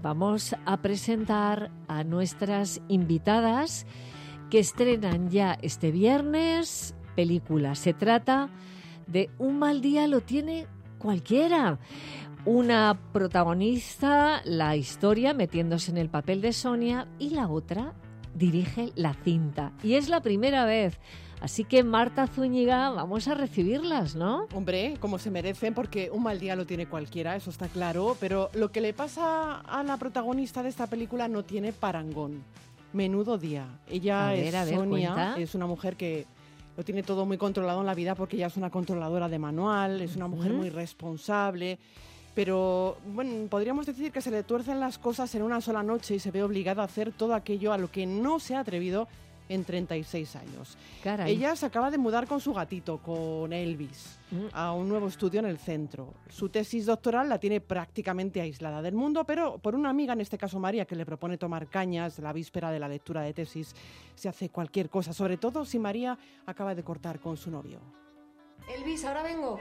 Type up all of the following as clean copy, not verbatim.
vamos a presentar a nuestras invitadas que estrenan ya este viernes película. Se trata de Un mal día lo tiene cualquiera. Una protagoniza la historia metiéndose en el papel de Sonia y la otra dirige la cinta. Y es la primera vez. Así que Marta Zúñiga, vamos a recibirlas, ¿no? Hombre, como se merecen, porque un mal día lo tiene cualquiera, eso está claro, pero lo que le pasa a la protagonista de esta película no tiene parangón. Menudo día. Ella Sonia, cuenta. Es una mujer que lo tiene todo muy controlado en la vida porque ella es una controladora de manual, es una mujer muy responsable, pero bueno, podríamos decir que se le tuercen las cosas en una sola noche y se ve obligada a hacer todo aquello a lo que no se ha atrevido en 36 años. Caray. Ella se acaba de mudar con su gatito, con Elvis, a un nuevo estudio en el centro. Su tesis doctoral la tiene prácticamente aislada del mundo, pero por una amiga, en este caso María, que le propone tomar cañas la víspera de la lectura de tesis, se hace cualquier cosa, sobre todo si María acaba de cortar con su novio. Elvis, ahora vengo.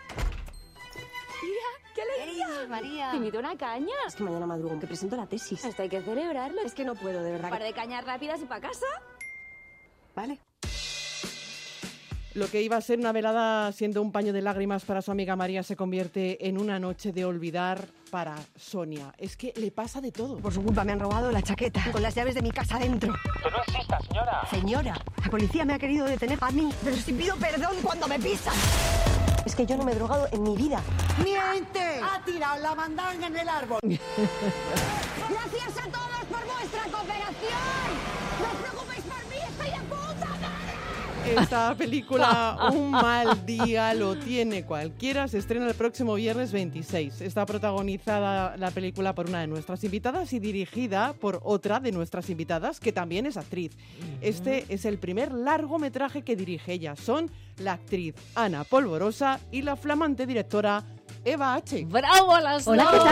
Mira, qué alegría. María. ¿Te invito a una caña? Es que mañana madrugo, que presento la tesis. Esto hay que celebrarlo. Es que no puedo, de verdad. Un par de cañas rápidas y para casa. Vale. Lo que iba a ser una velada siendo un paño de lágrimas para su amiga María se convierte en una noche de olvidar para Sonia. Es que le pasa de todo. Por su culpa me han robado la chaqueta con las llaves de mi casa dentro. ¡Que no exista, señora! Señora, la policía me ha querido detener a mí, pero si pido perdón cuando me pisan. Es que yo no me he drogado en mi vida. ¡Miente! ¡Ha tirado la mandanga en el árbol! Gracias a todos por vuestra cooperación. No os preocupéis por mí, estoy de puta madre. Esta película, Un mal día lo tiene cualquiera, se estrena el próximo viernes 26. Está protagonizada la película por una de nuestras invitadas y dirigida por otra de nuestras invitadas, que también es actriz. Este es el primer largometraje que dirige ella. Son la actriz Ana Polvorosa y la flamante directora Eva H. ¡Bravo a las Hola, dos! ¿qué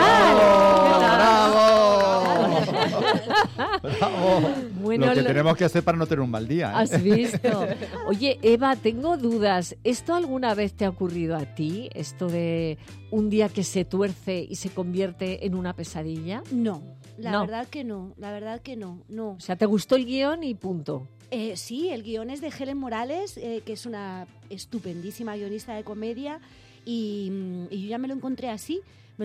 ¡Bravo! ¡Bravo! Bueno, lo que tenemos que hacer para no tener un mal día, ¿eh? ¿Has visto? Oye, Eva, tengo dudas. ¿Esto alguna vez te ha ocurrido a ti? ¿Esto de un día que se tuerce y se convierte en una pesadilla? No, la No. verdad que no, no. O sea, ¿te gustó el guión y punto? Sí, el guión es de Helen Morales, que es una estupendísima guionista de comedia, y yo ya me lo encontré así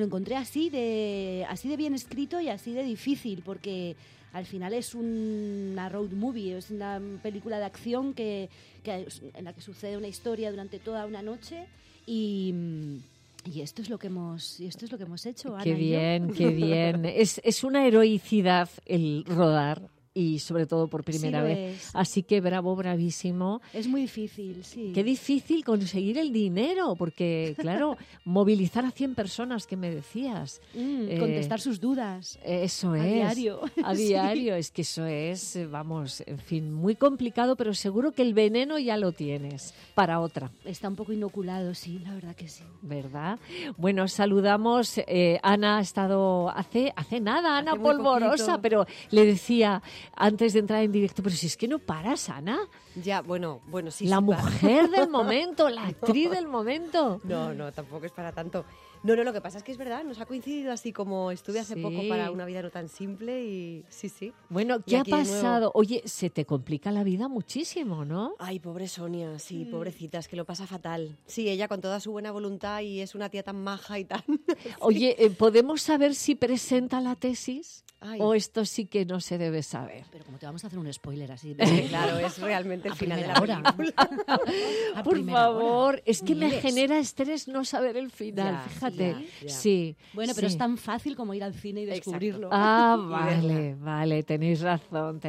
de bien escrito y así de difícil, porque al final es una road movie, es una película de acción en la que sucede una historia durante toda una noche y esto es lo que hemos hecho, Ana. Qué y yo. bien, qué bien. Es una heroicidad el rodar. Y sobre todo por primera Sí, lo vez. es. Así que bravo, bravísimo. Es muy difícil, sí. Qué difícil conseguir el dinero, porque, claro, movilizar a 100 personas, que me decías. Contestar sus dudas. Eso es. A diario. A diario, es que eso es, vamos, en fin, muy complicado, pero seguro que el veneno ya lo tienes para otra. Está un poco inoculado, sí, la verdad que sí. ¿Verdad? Bueno, saludamos. Ana ha estado hace nada, Ana Hace muy Polvorosa, poquito. pero le decía antes de entrar en directo, pero si es que no paras, Ana. Ya, bueno, sí. La sí, mujer del momento, la actriz del momento. No, tampoco es para tanto. No, lo que pasa es que es verdad, nos ha coincidido así como estuve hace Sí. poco para Una vida no tan simple y sí. Bueno, Y ¿qué ha aquí de nuevo. pasado? Oye, se te complica la vida muchísimo, ¿no? Ay, pobre Sonia, sí, pobrecita, es que lo pasa fatal. Sí, ella con toda su buena voluntad y es una tía tan maja y tan... Oye, ¿podemos saber si presenta la tesis? Ay. ¿O esto sí que no se debe saber? Pero como te vamos a hacer un spoiler así. Claro, es realmente el A final de la primera hora. película. A Por primera hora. favor, es que me Mires. genera estrés no saber el final, Ya, fíjate. ya. Sí. Bueno, pero sí. es tan fácil como ir al cine y descubrirlo. Ah, Y vale, tenéis razón.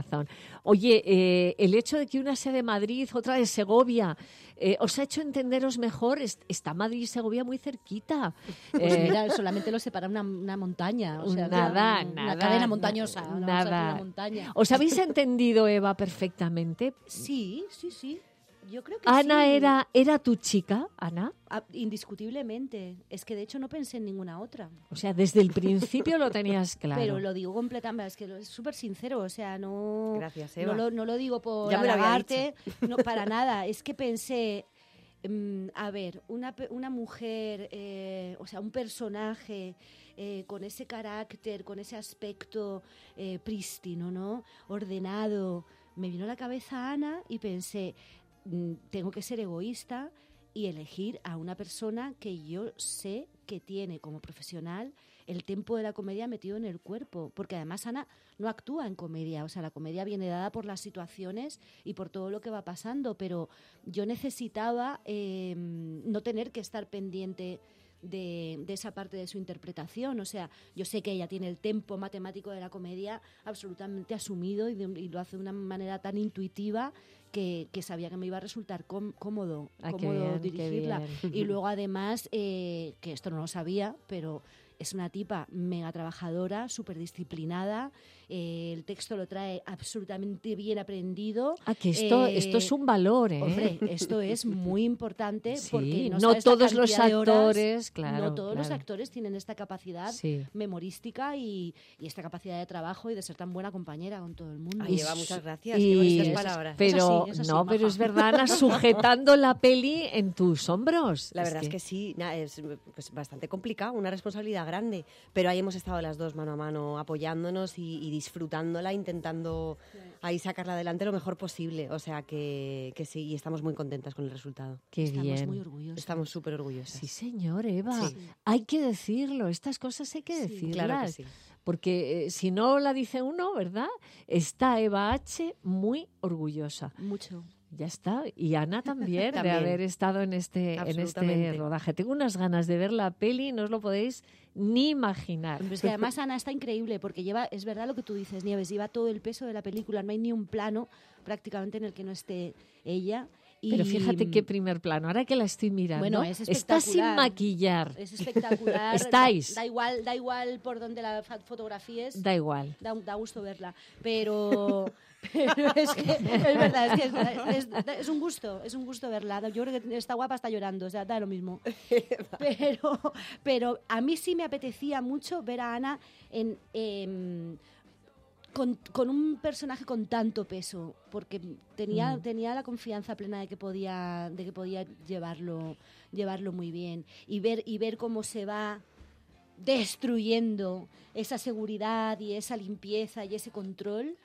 Oye, el hecho de que una sea de Madrid, otra de Segovia, ¿os ha hecho entenderos mejor? Está Madrid y Segovia muy cerquita. Pues mira, solamente lo separa una montaña. O sea, Nada. una cadena montañosa. Una montaña. ¿Os habéis entendido, Eva, perfectamente? Sí. Yo creo que Ana sí. era tu chica, Ana. Indiscutiblemente. Es que de hecho no pensé en ninguna otra. O sea, desde el principio lo tenías claro. Pero lo digo completamente, es que es súper sincero, o sea, no... Gracias, Eva. No lo digo por Ya me lo había halagarte, no, para nada. Es que pensé, a ver, una mujer, o sea, un personaje con ese carácter, con ese aspecto prístino, ¿no? Ordenado. Me vino a la cabeza Ana y pensé, tengo que ser egoísta y elegir a una persona que yo sé que tiene como profesional el tempo de la comedia metido en el cuerpo, porque además Ana no actúa en comedia, o sea, la comedia viene dada por las situaciones y por todo lo que va pasando, pero yo necesitaba no tener que estar pendiente de esa parte de su interpretación. O sea, yo sé que ella tiene el tempo matemático de la comedia absolutamente asumido y lo hace de una manera tan intuitiva que sabía que me iba a resultar cómodo dirigirla. Y luego además, que esto no lo sabía, pero es una tipa mega trabajadora, súper disciplinada, el texto lo trae absolutamente bien aprendido. Que esto es un valor, ¿eh? Hombre, esto es muy importante, sí, porque no todos los actores, claro. No todos los actores tienen esta capacidad memorística y esta capacidad de trabajo y de ser tan buena compañera con todo el mundo. Ay, Eva, muchas gracias. Qué bonitas palabras. Pero eso sí, pero es verdad, Ana, sujetando la peli en tus hombros. La verdad es que sí, es pues, bastante complicado, una responsabilidad grande, pero ahí hemos estado las dos mano a mano apoyándonos y disfrutándola, intentando ahí sacarla adelante lo mejor posible. O sea que sí, y estamos muy contentas con el resultado. Estamos muy orgullosas. Estamos súper orgullosas. Sí, señor, Eva. Sí. Hay que decirlo, estas cosas hay que decirlas. Claro que sí. Porque si no la dice uno, ¿verdad? Está Eva H. muy orgullosa. Mucho. Ya está. Y Ana también, de haber estado en este rodaje. Tengo unas ganas de ver la peli, no os lo podéis ni imaginar. Pero es que además Ana está increíble porque es verdad lo que tú dices, Nieves, lleva todo el peso de la película, no hay ni un plano prácticamente en el que no esté ella. Pero fíjate qué primer plano, ahora que la estoy mirando, bueno, es espectacular. Está sin maquillar. Es espectacular. Estáis. Da igual por donde la fotografíes. Da igual. Da gusto verla. Pero es que es verdad, es un gusto verla. Yo creo que está guapa, está llorando, o sea, da lo mismo. Pero a mí sí me apetecía mucho ver a Ana con un personaje con tanto peso, porque tenía la confianza plena de que podía llevarlo muy bien y ver cómo se va destruyendo esa seguridad y esa limpieza y ese control.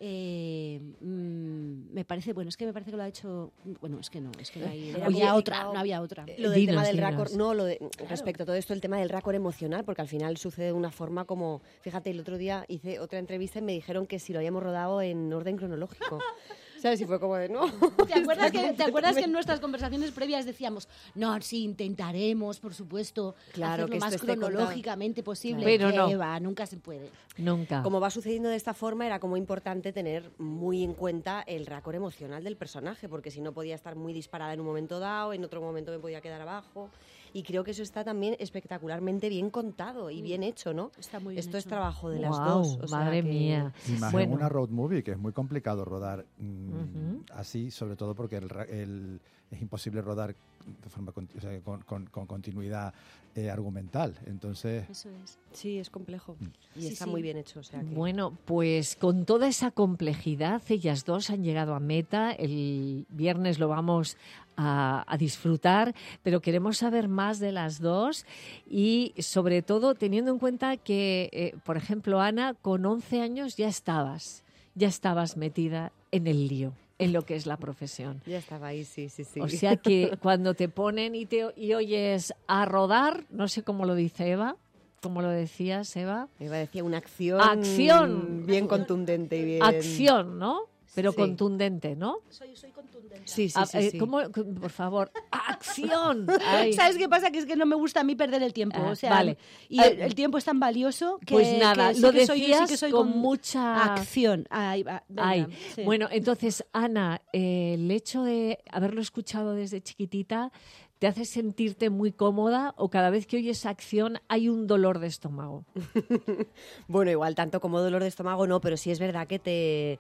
Me parece que lo ha hecho. Bueno, es que no había otra. Lo del tema del raccord, respecto a todo esto, el tema del raccord emocional, porque al final sucede de una forma como, fíjate, el otro día hice otra entrevista y me dijeron que si lo habíamos rodado en orden cronológico. ¿Sabes? Y fue como de, no. ¿Te acuerdas que en nuestras conversaciones previas decíamos, no, sí, intentaremos, por supuesto, hacerlo que más cronológicamente posible? Pero no. Nunca se puede. Nunca. Como va sucediendo de esta forma, era como importante tener muy en cuenta el raccord emocional del personaje, porque si no podía estar muy disparada en un momento dado, en otro momento me podía quedar abajo. Y creo que eso está también espectacularmente bien contado y bien hecho, ¿no? Está muy bien Esto hecho. es trabajo de las dos. O madre mía. Y más en una road movie, que es muy complicado rodar así, sobre todo porque es imposible rodar de forma con continuidad argumental. Entonces, eso es. Sí, es complejo. Y está muy bien hecho. O sea que... Bueno, pues con toda esa complejidad, ellas dos han llegado a meta. El viernes lo vamos a disfrutar, pero queremos saber más de las dos y sobre todo teniendo en cuenta que, por ejemplo, Ana, con 11 años ya estabas metida en el lío, en lo que es la profesión. Ya estaba ahí, sí. O sea que cuando te ponen y oyes a rodar, no sé cómo lo dice Eva, ¿cómo lo decías, Eva? Eva decía una acción. ¡Acción! Bien contundente y bien... Acción, ¿no? Pero contundente, ¿no? Soy contundente. Sí. ¿Cómo? Por favor, ¡acción! Ay. ¿Sabes qué pasa? Que es que no me gusta a mí perder el tiempo. O sea, vale. Y el tiempo es tan valioso que... Pues nada, que lo sí decías que soy con mucha... acción. Ahí va. Venga, sí. Bueno, entonces, Ana, el hecho de haberlo escuchado desde chiquitita, ¿te hace sentirte muy cómoda o cada vez que oyes acción hay un dolor de estómago? Bueno, igual tanto como dolor de estómago no, pero sí es verdad que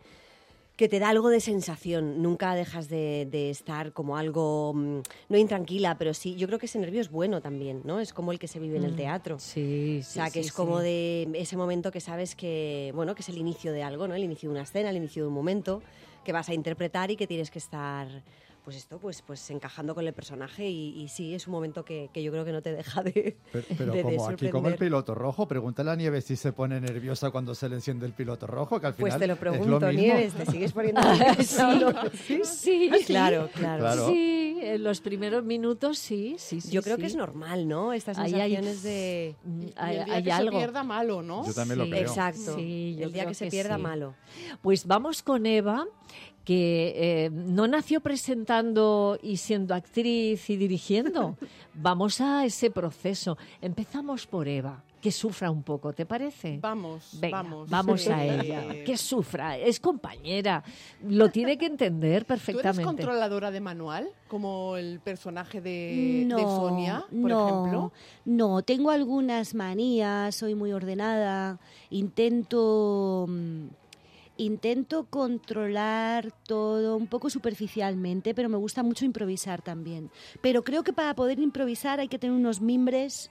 te da algo de sensación. Nunca dejas de estar como algo, no intranquila, pero sí, yo creo que ese nervio es bueno también, ¿no? Es como el que se vive en el teatro. Sí, o sea, que es como de ese momento que sabes que, bueno, que es el inicio de algo, ¿no? El inicio de una escena, el inicio de un momento que vas a interpretar y que tienes que estar pues encajando con el personaje y sí, es un momento que yo creo que no te deja de Pero de como aquí, como el sorprender. piloto rojo, pregúntale a Nieves si se pone nerviosa cuando se le enciende el piloto rojo, que al final Pues te lo es pregunto, lo mismo. Nieves, ¿te sigues poniendo nerviosa o no? Sí, Claro. Claro. Sí, en los primeros minutos sí. Yo creo sí. que es normal, ¿no? Estas Ahí sensaciones de... Y Hay, el día hay que algo. se pierda, malo, ¿no? Yo también lo creo. Exacto. Sí, yo el día creo que se que pierda, sí. malo. Pues vamos con Eva, que no nació presentando y siendo actriz y dirigiendo. Vamos a ese proceso. Empezamos por Eva, que sufra un poco, ¿te parece? Vamos, Venga, vamos. vamos a ella. Que sufra, es compañera, lo tiene que entender ¿Tú eres perfectamente. controladora de manual, como el personaje de Sonia, por ejemplo? No, tengo algunas manías, soy muy ordenada, intento controlar todo un poco superficialmente, pero me gusta mucho improvisar también. Pero creo que para poder improvisar hay que tener unos mimbres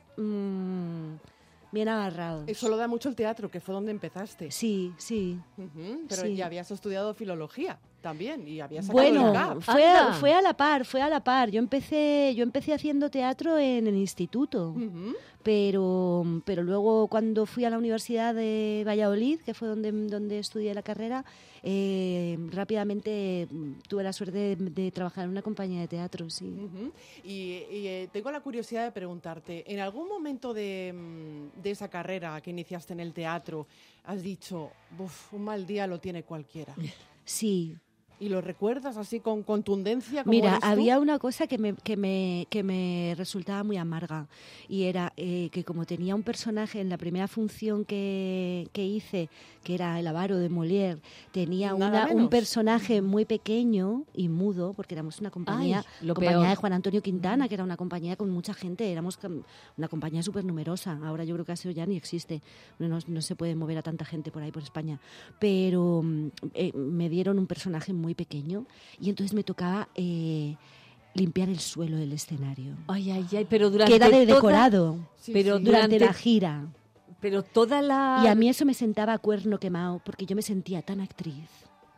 bien agarrados. Eso lo da mucho el teatro, que fue donde empezaste. Sí. Ujú, pero Sí. ya habías estudiado filología también y habías sacado el Bueno, CAP. fue a la par. Yo empecé haciendo teatro en el instituto. Ujú. Pero luego cuando fui a la Universidad de Valladolid, que fue donde estudié la carrera, rápidamente tuve la suerte de trabajar en una compañía de teatro, sí. Ujú. Y tengo la curiosidad de preguntarte, ¿en algún momento de esa carrera que iniciaste en el teatro has dicho, "Uf, un mal día lo tiene cualquiera"? Sí. ¿Y lo recuerdas así con contundencia? Como Mira, eres tú? había una cosa que me resultaba muy amarga y era que como tenía un personaje en la primera función que hice, que era el avaro de Molière, tenía Nada un menos. personaje muy pequeño y mudo, porque éramos una compañía, Ay, lo compañía peor. de Juan Antonio Quintana, que era una compañía con mucha gente, éramos una compañía súper numerosa. Ahora yo creo que eso ya ni existe, no se puede mover a tanta gente por ahí por España. Pero me dieron un personaje muy pequeño y entonces me tocaba limpiar el suelo del escenario. Ay, pero durante Que era de toda- decorado, Sí, pero sí. durante la gira. Pero toda la... Y a mí eso me sentaba a cuerno quemado porque yo me sentía tan actriz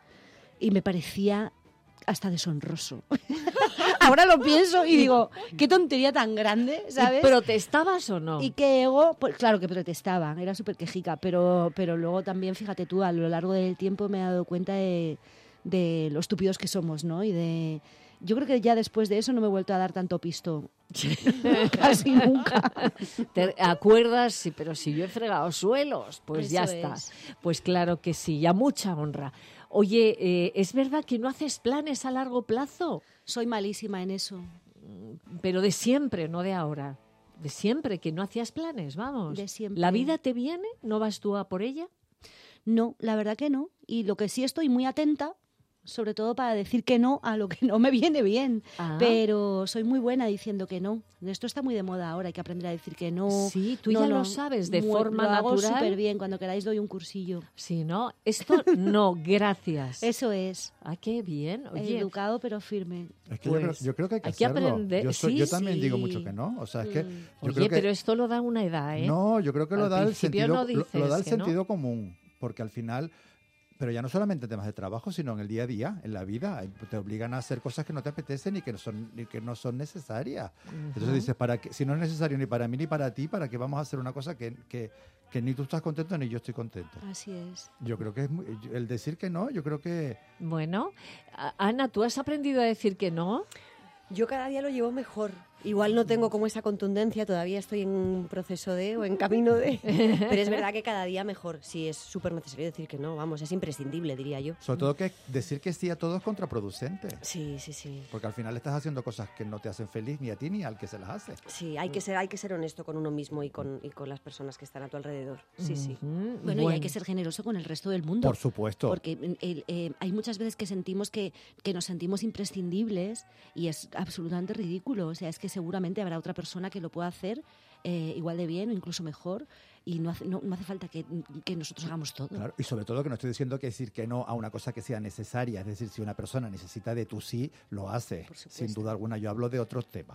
y me parecía hasta deshonroso. Ahora lo pienso y digo, qué tontería tan grande, ¿sabes? ¿Y protestabas o no? Y qué ego, pues claro que protestaba, era súper quejica, pero luego también, fíjate tú, a lo largo del tiempo me he dado cuenta de lo estúpidos que somos, ¿no? Yo creo que ya después de eso no me he vuelto a dar tanto pisto. Casi nunca. ¿Te acuerdas? Sí, pero si yo he fregado suelos, pues Eso ya está. es. Pues claro que sí, ya mucha honra. Oye, ¿es verdad que no haces planes a largo plazo? Soy malísima en eso. Pero de siempre, no de ahora. De siempre, que no hacías planes, vamos. De siempre. ¿La vida te viene? ¿No vas tú a por ella? No, la verdad que no. Y lo que sí estoy muy atenta, sobre todo para decir que no a lo que no me viene bien. Ah. Pero soy muy buena diciendo que no. Esto está muy de moda ahora, hay que aprender a decir que no. Sí, tú ya lo sabes, de forma lo hago natural. súper bien, cuando queráis doy un cursillo. Sí, ¿no? Esto no, gracias. Eso es. Ah, qué bien. Oye, Educado pero firme. Es que Pues, yo creo que hay que hay que hacerlo. aprender. Yo Sí, también sí. digo mucho que no. O sea, es que yo oye, creo que pero esto lo da una edad, ¿eh? no, yo creo que lo Al da el principio sentido, no lo dices da el que no. sentido común, porque al final, pero ya no solamente en temas de trabajo, sino en el día a día, en la vida, te obligan a hacer cosas que no te apetecen y que no son necesarias. Entonces dices, si no es necesario ni para mí ni para ti, ¿para qué vamos a hacer una cosa que ni tú estás contento ni yo estoy contento? Así es. Yo creo que el decir que no, yo creo que Bueno, Ana, ¿tú has aprendido a decir que no? Yo cada día lo llevo mejor. Igual no tengo como esa contundencia, todavía estoy en un proceso o en camino de... Pero es verdad que cada día mejor. Sí, es súper necesario decir que no, vamos, es imprescindible, diría yo. sobre todo que decir que sí a todo es contraproducente. Sí. Porque al final estás haciendo cosas que no te hacen feliz ni a ti ni al que se las hace. Sí, hay que ser honesto con uno mismo y con las personas que están a tu alrededor. Sí. Ujú, Bueno, y hay que ser generoso con el resto del mundo. Por supuesto. Porque hay muchas veces que sentimos que nos sentimos imprescindibles y es absolutamente ridículo. O sea, es que seguramente habrá otra persona que lo pueda hacer igual de bien o incluso mejor y no hace falta que nosotros hagamos todo. Claro, y sobre todo que no estoy diciendo que decir que no a una cosa que sea necesaria. Es decir, si una persona necesita de tu sí, lo hace. Por supuesto. Sin duda alguna, yo hablo de otros temas.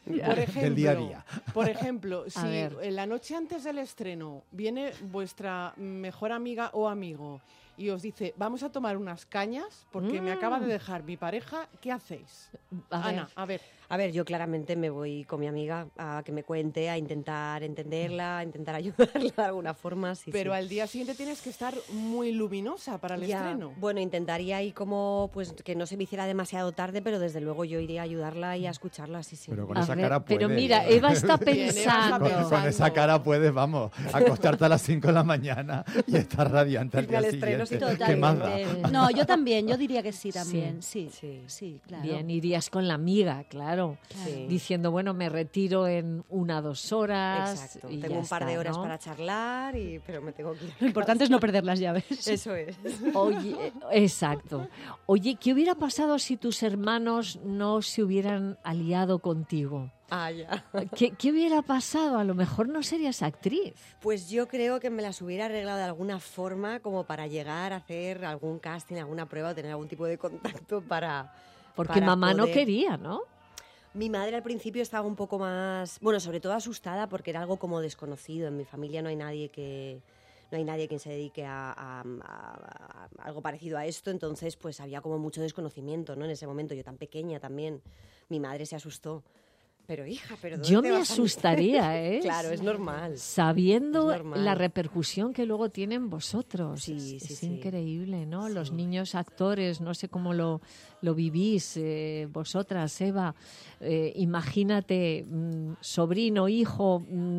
del día a día. Por ejemplo, si en la noche antes del estreno viene vuestra mejor amiga o amigo y os dice, vamos a tomar unas cañas porque me acaba de dejar mi pareja, ¿qué hacéis? Ana, a ver. A ver, yo claramente me voy con mi amiga a que me cuente, a intentar entenderla, a intentar ayudarla de alguna forma. Sí, pero al día siguiente tienes que estar muy luminosa para el estreno. Bueno, intentaría ahí como pues que no se me hiciera demasiado tarde, pero desde luego yo iría a ayudarla y a escucharla, sí. Pero con esa cara puedes. Pero mira, Eva está pensando. Con esa cara puedes, vamos, acostarte a las 5 de la mañana y estar radiante al día siguiente. ¿Qué más da? No, yo también, yo diría que sí también, sí, claro. Bien, irías con la amiga, claro. Diciendo, bueno, me retiro en 1 o 2 horas. Exacto. Y tengo un par de horas para charlar, pero me tengo que ir. Lo importante es no perder las llaves. Eso es. Oye, exacto. Oye, ¿qué hubiera pasado si tus hermanos no se hubieran aliado contigo? Ya. ¿Qué hubiera pasado? A lo mejor no serías actriz. Pues yo creo que me las hubiera arreglado de alguna forma como para llegar a hacer algún casting, alguna prueba, o tener algún tipo de contacto para... Porque mamá no quería, ¿no? Mi madre al principio estaba un poco más, bueno, sobre todo asustada porque era algo como desconocido. En mi familia no hay nadie quien se dedique a algo parecido a esto, entonces pues había como mucho desconocimiento, ¿no? En ese momento, yo tan pequeña también, mi madre se asustó. Pero hija, yo me asustaría, ¿eh? Claro, es normal. Sabiendo la repercusión que luego tienen vosotros. Sí, es increíble, ¿no? Sí. Los niños actores, no sé cómo lo vivís vosotras, Eva. Imagínate, sobrino, hijo,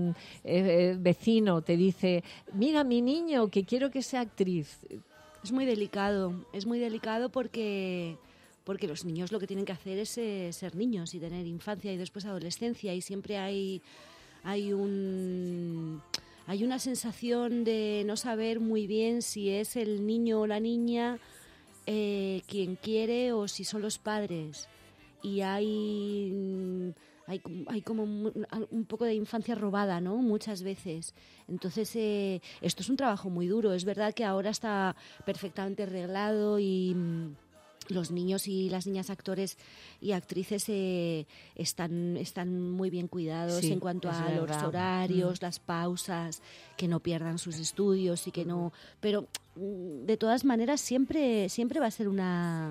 vecino, te dice, mira mi niño, que quiero que sea actriz. Es muy delicado porque los niños lo que tienen que hacer es ser niños y tener infancia y después adolescencia, y siempre hay una sensación de no saber muy bien si es el niño o la niña quien quiere o si son los padres, y hay como un poco de infancia robada, ¿no? Muchas veces. Entonces, esto es un trabajo muy duro. Es verdad que ahora está perfectamente arreglado y los niños y las niñas actores y actrices están muy bien cuidados en cuanto a los horarios, las pausas, que no pierdan sus estudios y que no... Pero, de todas maneras, siempre va a ser una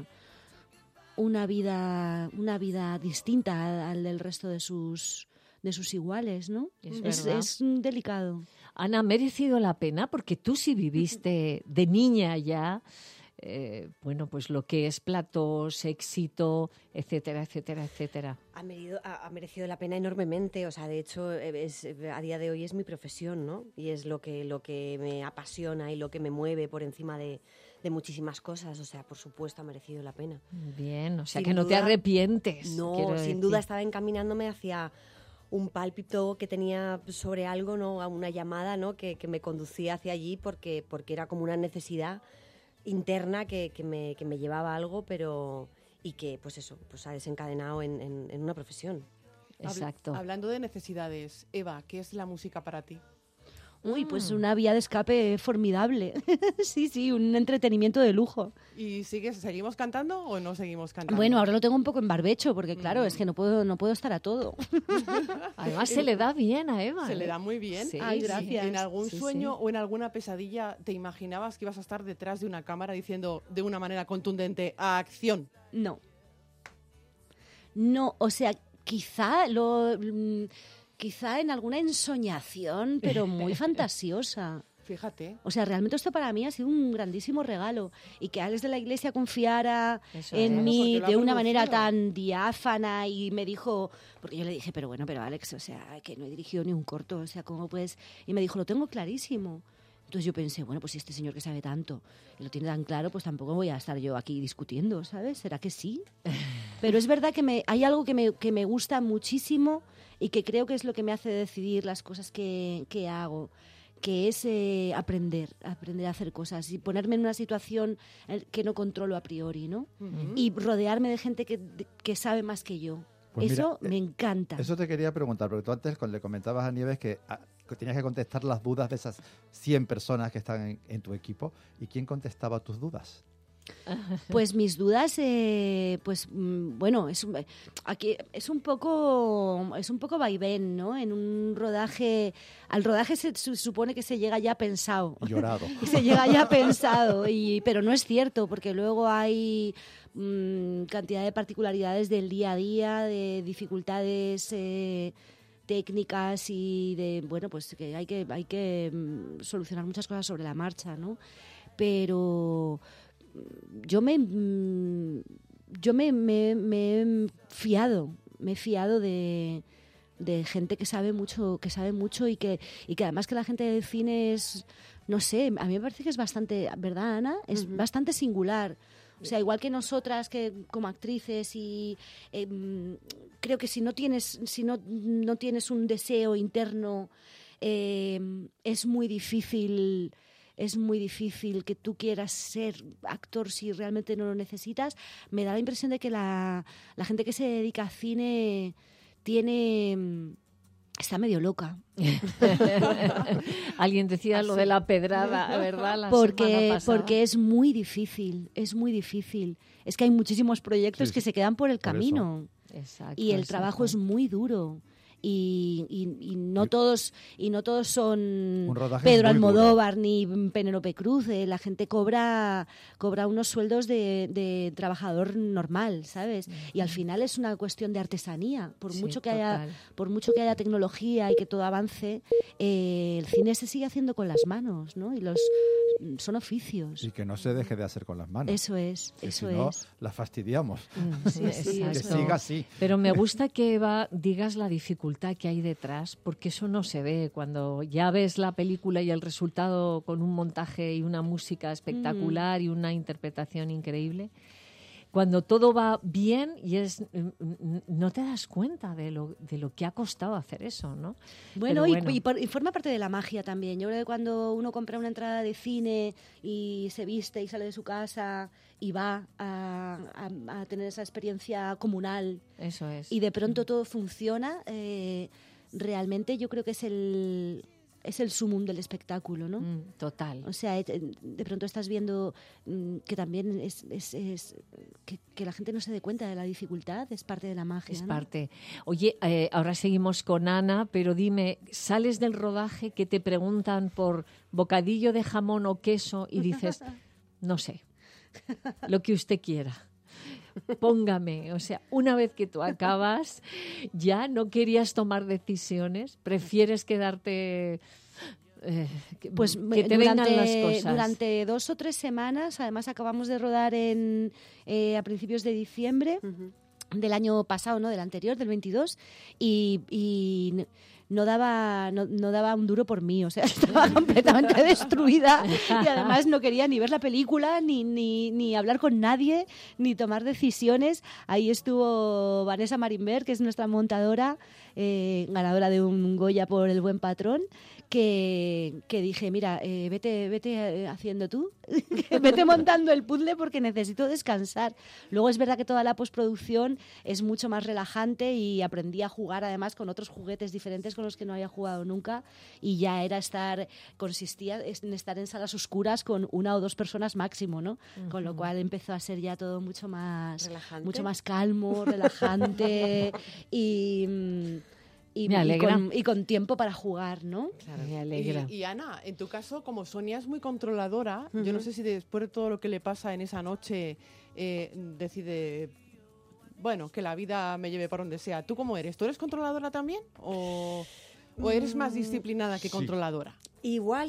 vida distinta al del resto de sus iguales, ¿no? Es delicado. Ana, ¿ha merecido la pena? Porque tú sí viviste de niña ya... bueno, pues lo que es platós, éxito, etcétera, etcétera, etcétera. Ha merecido la pena enormemente. O sea, de hecho, a día de hoy es mi profesión, ¿no? Y es lo que me apasiona y lo que me mueve por encima de muchísimas cosas. O sea, por supuesto, ha merecido la pena. Bien, o sea, que no te arrepientes. No, sin duda estaba encaminándome hacia un pálpito que tenía sobre algo, ¿no? A una llamada, ¿no? Que me conducía hacia allí porque era como una necesidad interna que me llevaba a algo, y que pues eso, pues ha desencadenado en una profesión. Exacto. Hablando de necesidades, Eva, ¿qué es la música para ti? Uy, pues una vía de escape formidable. Sí, un entretenimiento de lujo. ¿Y seguimos cantando o no seguimos cantando? Bueno, ahora lo tengo un poco en barbecho, porque claro, es que no puedo estar a todo. Además se le da bien a Eva. Se le da muy bien. Sí, ay, gracias. ¿En algún sueño o en alguna pesadilla te imaginabas que ibas a estar detrás de una cámara diciendo de una manera contundente, acción? No, o sea, quizá en alguna ensoñación, pero muy fantasiosa. Fíjate. O sea, realmente esto para mí ha sido un grandísimo regalo. Y que Alex de la Iglesia confiara en mí de una manera tan diáfana y me dijo... Porque yo le dije, pero Alex, o sea, que no he dirigido ni un corto, o sea, ¿cómo puedes...? Y me dijo, lo tengo clarísimo. Entonces yo pensé, bueno, pues si este señor que sabe tanto y lo tiene tan claro, pues tampoco voy a estar yo aquí discutiendo, ¿sabes? ¿Será que sí? Pero es verdad que hay algo que me gusta muchísimo y que creo que es lo que me hace decidir las cosas que hago, que es aprender a hacer cosas y ponerme en una situación que no controlo a priori, ¿no? Uh-huh. Y rodearme de gente que sabe más que yo. Pues eso mira, me encanta. Eso te quería preguntar, porque tú antes le comentabas a Nieves que tenías que contestar las dudas de esas 100 personas que están en tu equipo. ¿Y quién contestaba tus dudas? Pues mis dudas, bueno, aquí es un poco vaivén, ¿no? En un rodaje, al rodaje se supone que se llega ya pensado. Llorado. Se llega ya pensado, pero no es cierto, porque luego hay cantidad de particularidades del día a día, de dificultades técnicas y de, bueno, pues que hay que solucionar muchas cosas sobre la marcha, ¿no? Pero yo me he fiado de gente que sabe mucho y que además que la gente del cine es, no sé, a mí me parece que es bastante, ¿verdad, Ana? Es bastante singular. O sea, igual que nosotras, que como actrices, y creo que si no tienes un deseo interno, es muy difícil que tú quieras ser actor si realmente no lo necesitas. Me da la impresión de que la gente que se dedica al cine está medio loca. Alguien decía lo de la pedrada, ¿verdad? Porque es muy difícil. Es que hay muchísimos proyectos que se quedan por el camino. Exacto, y el trabajo es muy duro. Y no todos son Pedro Almodóvar ni Penélope Cruz. La gente cobra unos sueldos de trabajador normal, ¿sabes? Y al final es una cuestión de artesanía. Por mucho que haya tecnología y que todo avance, el cine se sigue haciendo con las manos, ¿no? Y son oficios. Y que no se deje de hacer con las manos. Eso es. Si no, la fastidiamos. Sí, que siga así. Pero me gusta que, Eva, digas la dificultad que hay detrás, porque eso no se ve. Cuando ya ves la película y el resultado con un montaje y una música espectacular y una interpretación increíble, cuando todo va bien no te das cuenta de lo que ha costado hacer eso, ¿no? Bueno, y forma parte de la magia también. Yo creo que cuando uno compra una entrada de cine y se viste y sale de su casa y va a tener esa experiencia comunal, eso es, y de pronto todo funciona, realmente yo creo que es el sumum del espectáculo, ¿no? Total. O sea, de pronto estás viendo que también que la gente no se dé cuenta de la dificultad, es parte de la magia. Es ¿no? parte. Oye, ahora seguimos con Ana, pero dime, sales del rodaje que te preguntan por bocadillo de jamón o queso y dices, no sé, lo que usted quiera. Póngame, o sea, una vez que tú acabas, ya no querías tomar decisiones, prefieres quedarte, pues que te vengan las cosas. Durante 2 o 3 semanas, además acabamos de rodar a principios de diciembre del año pasado, ¿no? Del anterior, del 22, y no daba un duro por mí, o sea, estaba completamente destruida y además no quería ni ver la película, ni hablar con nadie, ni tomar decisiones. Ahí estuvo Vanessa Marimber, que es nuestra montadora, ganadora de un Goya por El buen patrón, que dije, mira, vete haciendo tú, vete montando el puzzle porque necesito descansar. Luego es verdad que toda la postproducción es mucho más relajante y aprendí a jugar además con otros juguetes diferentes con los que no había jugado nunca, y ya era consistía en estar en salas oscuras con 1 o 2 personas máximo, ¿no? Con lo cual empezó a ser ya todo mucho más calmo, relajante y con tiempo para jugar, ¿no? Claro, me alegra. Y Ana, en tu caso, como Sonia es muy controladora, yo no sé si después de todo lo que le pasa en esa noche decide, bueno, que la vida me lleve por donde sea. ¿Tú cómo eres? ¿Tú eres controladora también? ¿O eres más disciplinada que controladora? Igual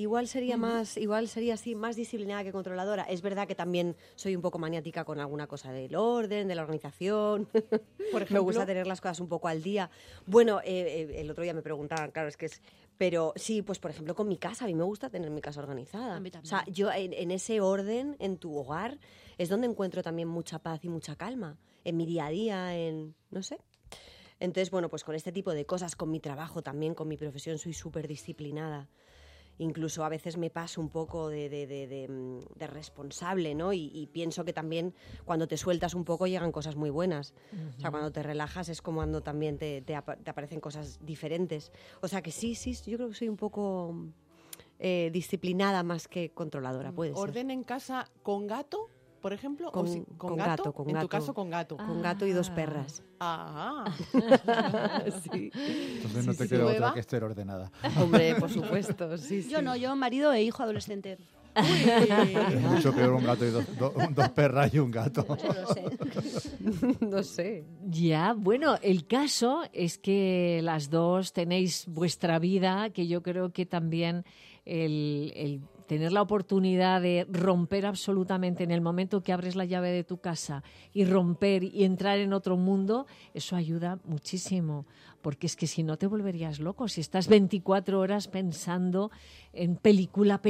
sería así, más disciplinada que controladora. Es verdad que también soy un poco maniática con alguna cosa del orden, de la organización. Por ejemplo, me gusta tener las cosas un poco al día. Bueno, el otro día me preguntaban, claro, es que es... Pero sí, pues por ejemplo con mi casa, a mí me gusta tener mi casa organizada. A mí también. O sea, yo en ese orden, en tu hogar, es donde encuentro también mucha paz y mucha calma. En mi día a día, no sé. Entonces, bueno, pues con este tipo de cosas, con mi trabajo también, con mi profesión, soy súper disciplinada. Incluso a veces me paso un poco de responsable, ¿no? Y pienso que también cuando te sueltas un poco llegan cosas muy buenas. O sea, cuando te relajas es como cuando también te aparecen cosas diferentes. O sea que sí, yo creo que soy un poco disciplinada más que controladora, puede ser. ¿Orden en casa con gato por ejemplo? Con gato. Con en gato. Tu caso, con gato. Con gato y 2 perras. Sí. Entonces no te queda otra que estar ordenada. Hombre, por supuesto. Sí. Yo no, yo marido e hijo adolescente. Es mucho peor un gato y dos perras y un gato. No sé. Ya, bueno, el caso es que las dos tenéis vuestra vida, que yo creo que también el tener la oportunidad de romper absolutamente en el momento que abres la llave de tu casa y romper y entrar en otro mundo, eso ayuda muchísimo, porque es que si no te volverías loco, si estás 24 horas pensando en película,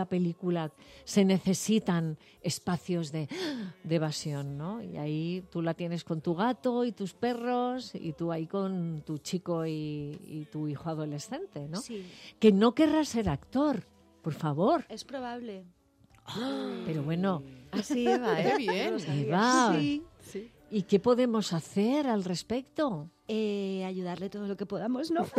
se necesitan espacios de evasión, ¿no? Y ahí tú la tienes con tu gato y tus perros y tú ahí con tu chico y tu hijo adolescente, ¿no? Sí. Que no querrás ser actor. Por favor. Es probable. Pero bueno. Así, Eva, Qué bien. Eva, Sí. ¿y qué podemos hacer al respecto? Ayudarle todo lo que podamos, ¿no?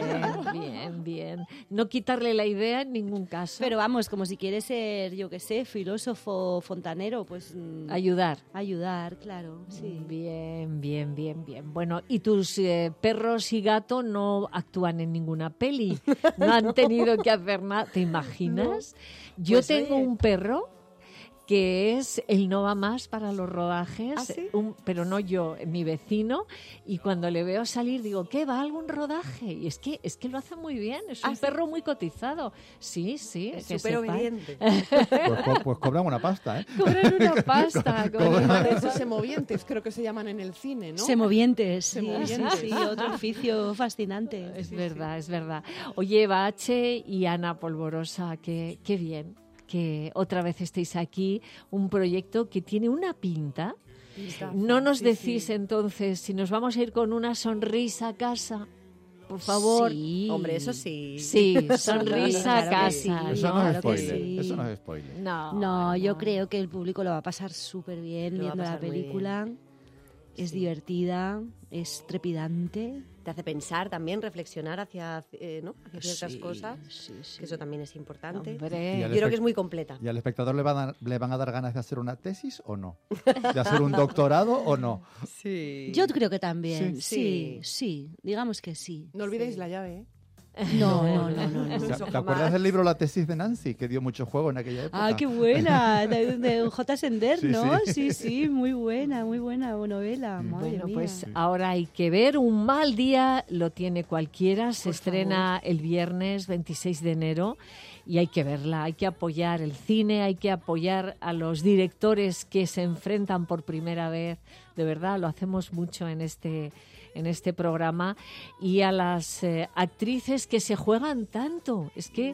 Bien. No quitarle la idea en ningún caso. Pero vamos, como si quieres ser, yo qué sé, filósofo, fontanero, pues... ayudar. Ayudar, claro, sí. Bien. Bueno, ¿y tus perros y gato no actúan en ninguna peli? ¿No han tenido que hacer nada? ¿Te imaginas? No. Yo Pues, tengo un perro que es el no va más para los rodajes, ¿Ah, sí? pero no yo, mi vecino, y cuando le veo salir digo, ¿qué va a algún rodaje? Y es que lo hace muy bien, es un perro muy cotizado. Sí, es que súper obediente. Pues cobran una pasta, ¿eh? Cobran una pasta. Esos semovientes, creo que se llaman en el cine, ¿no? Semovientes, Semovientes. sí, otro oficio fascinante. Es verdad. Oye, Eva H. y Ana Polvorosa, qué bien que otra vez estéis aquí, un proyecto que tiene una pinta. No nos decís entonces si nos vamos a ir con una sonrisa a casa, por favor. Sí. Hombre, eso sí. Sí, sonrisa a casa. Sí. Eso no Claro es que spoiler. sí. Eso no es spoiler. No, yo creo que el público lo va a pasar súper bien Lo va a viendo la pasar muy película. Es divertida, es trepidante. Te hace pensar también, reflexionar hacia ciertas cosas, que eso también es importante. Hombre. Yo creo que es muy completa. ¿Y al espectador le van a dar ganas de hacer una tesis o no? ¿De hacer un doctorado o no? Sí. Yo creo que también, Sí. sí, digamos que sí. No olvidéis la llave, ¿eh? No. ¿Te acuerdas del libro La tesis de Nancy, que dio mucho juego en aquella época? Ah, qué buena, de J. Sender, Sí, ¿no? sí. Sí, muy buena novela, madre Bueno, mía. pues ahora hay que ver. Un mal día lo tiene cualquiera. Se estrena el viernes 26 de enero y hay que verla. Hay que apoyar el cine, hay que apoyar a los directores que se enfrentan por primera vez. De verdad, lo hacemos mucho en este programa, y a las actrices que se juegan tanto. Es que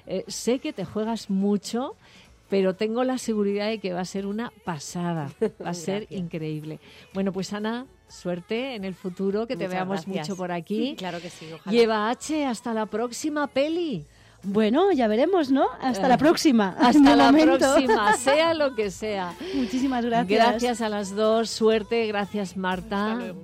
sé que te juegas mucho, pero tengo la seguridad de que va a ser una pasada, va a ser increíble. Bueno, pues Ana, suerte en el futuro, que te Muchas veamos gracias. mucho por aquí. Claro que sí, ojalá. Y Eva H., hasta la próxima peli. Bueno, ya veremos, ¿no? Hasta la próxima. Hasta De la momento. próxima, sea lo que sea. Muchísimas gracias. Gracias a las dos, suerte, gracias Marta.